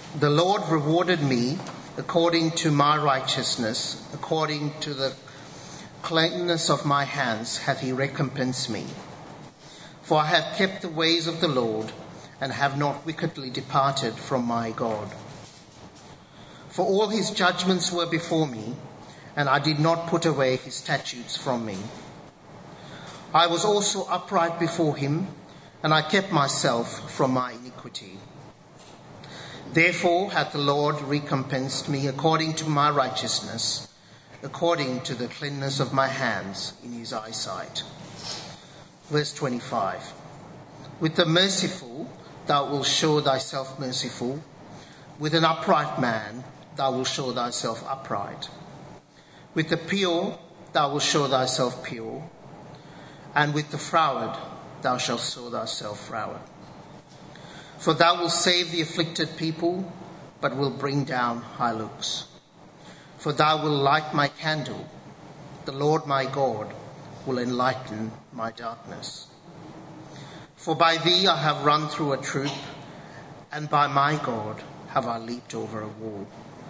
The Lord rewarded me according to my righteousness, according to the cleanness of my hands hath he recompensed me. For I have kept the ways of the Lord, and have not wickedly departed from my God. For all his judgments were before me, and I did not put away his statutes from me. I was also upright before him, and I kept myself from my iniquity. Therefore hath the Lord recompensed me according to my righteousness, according to the cleanness of my hands in his eyesight. Verse 25. With the merciful thou wilt show thyself merciful, with an upright man thou wilt show thyself upright. With the pure thou wilt show thyself pure, and with the froward thou shalt show thyself froward. For thou wilt save the afflicted people, but wilt bring down high looks. For thou wilt light my candle, the Lord my God will enlighten my darkness. For by thee I have run through a troop, and by my God have I leaped over a wall.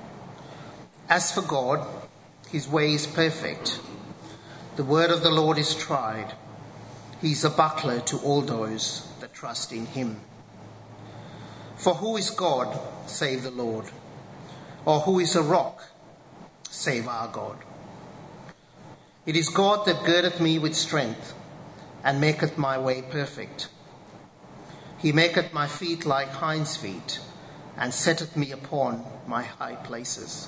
As for God, his way is perfect. The word of the Lord is tried. He is a buckler to all those that trust in him. For who is God save the Lord? Or who is a rock save our God? It is God that girdeth me with strength, and maketh my way perfect. He maketh my feet like hinds' feet, and setteth me upon my high places.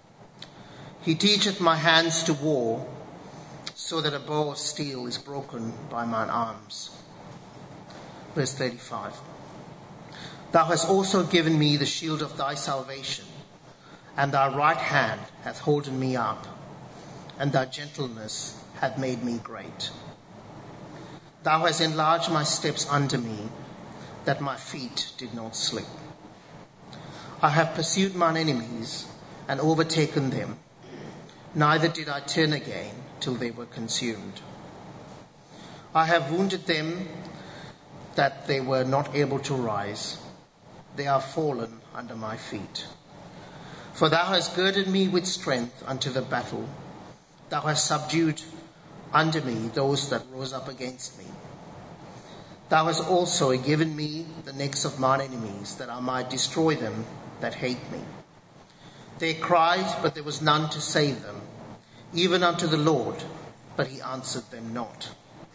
He teacheth my hands to war, so that a bow of steel is broken by mine arms. Verse 35. Thou hast also given me the shield of thy salvation, and thy right hand hath holden me up, and thy gentleness hath made me great. Thou hast enlarged my steps under me, that my feet did not slip. I have pursued mine enemies and overtaken them, neither did I turn again till they were consumed. I have wounded them that they were not able to rise. They are fallen under my feet. For thou hast girded me with strength unto the battle. Thou hast subdued under me those that rose up against me. Thou hast also given me the necks of mine enemies, that I might destroy them that hate me. They cried, but there was none to save them, even unto the Lord, but he answered them not.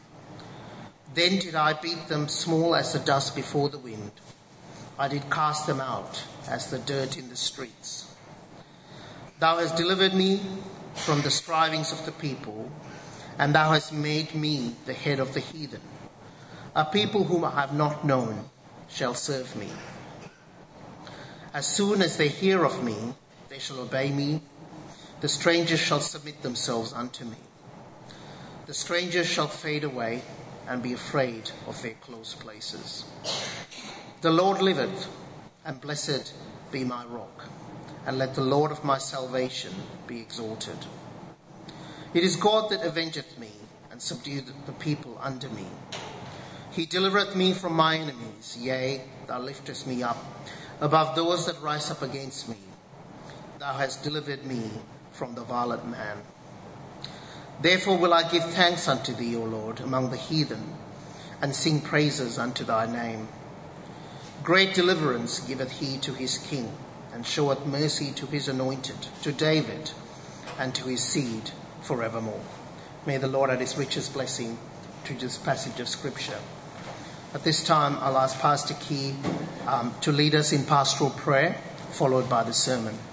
Then did I beat them small as the dust before the wind. I did cast them out as the dirt in the streets. Thou hast delivered me from the strivings of the people, and thou hast made me the head of the heathen. A people whom I have not known shall serve me. As soon as they hear of me, they shall obey me. The strangers shall submit themselves unto me. The strangers shall fade away and be afraid of their close places. The Lord liveth, and blessed be my rock, and let the Lord of my salvation be exalted. It is God that avengeth me, and subdueth the people under me. He delivereth me from my enemies, yea, thou liftest me up above those that rise up against me. Thou hast delivered me from the violent man. Therefore will I give thanks unto thee, O Lord, among the heathen, and sing praises unto thy name. Great deliverance giveth he to his king, and showeth mercy to his anointed, to David, and to his seed forevermore. May the Lord add his richest blessing to this passage of Scripture. At this time, I'll ask Pastor Key to lead us in pastoral prayer, followed by the sermon.